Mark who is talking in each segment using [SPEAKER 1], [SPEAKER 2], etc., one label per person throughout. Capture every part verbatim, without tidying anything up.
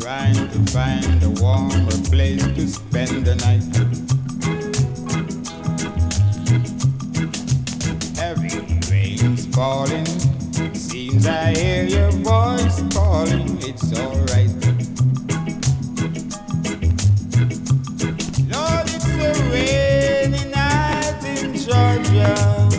[SPEAKER 1] trying to find a warmer place to spend the night. Heavy rain's falling, seems I hear your voice calling. It's alright. Lord, it's a rainy night in Georgia.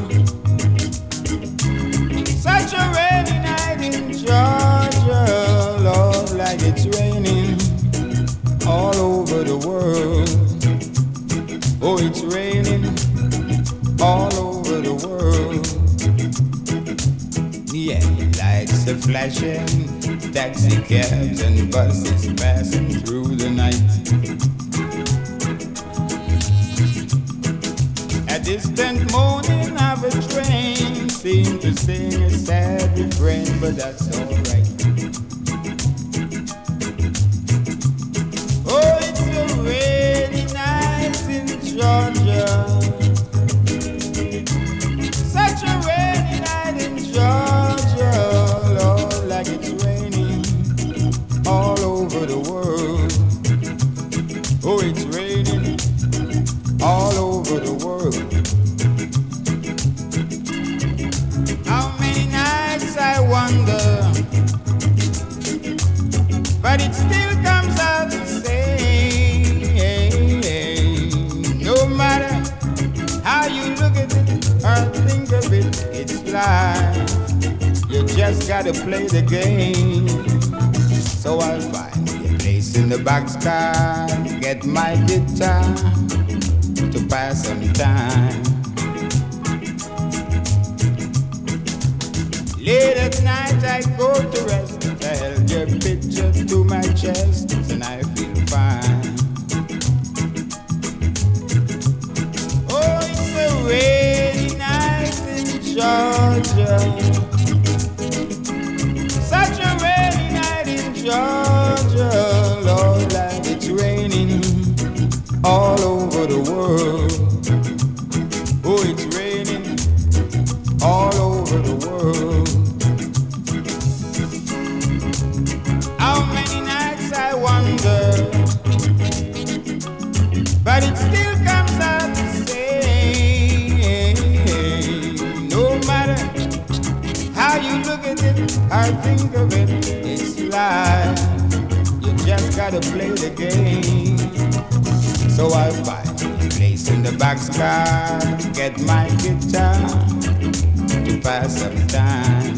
[SPEAKER 1] Such a rainy night in Georgia, Lord, like it's raining all over the world. Oh, it's raining all over the world. Yeah, lights are flashing, taxi cabs and buses passing through the night. A distant moaning of a train seemed to sing a sad refrain, but that's alright. Oh, it's a rainy night in Georgia. Such a rainy night in Georgia, Lord, like it's raining all over the world. Oh, it's raining all over the world. How many nights I wonder, but it still comes out the same. No matter how you look at it or think of it, it's life. You just gotta play the game. So I'll find a place in the boxcar, get my guitar to pass some time. Late at night I go to rest, I held your picture to my chest, and I feel fine. Oh, it's a rainy night in Georgia. Such a rainy night in Georgia, Lord, like it's raining all over the world. Oh, it's raining all over the world. How many nights I wonder, but it still comes out the same. No matter how you look at it or think of it, it's life. You just gotta play the game. So I'll find a place in the boxcar, get my guitar to pass some time.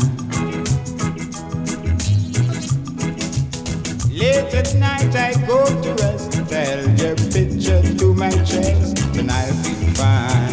[SPEAKER 1] Late at night I go to rest, tell your picture to my chest, and I feel fine.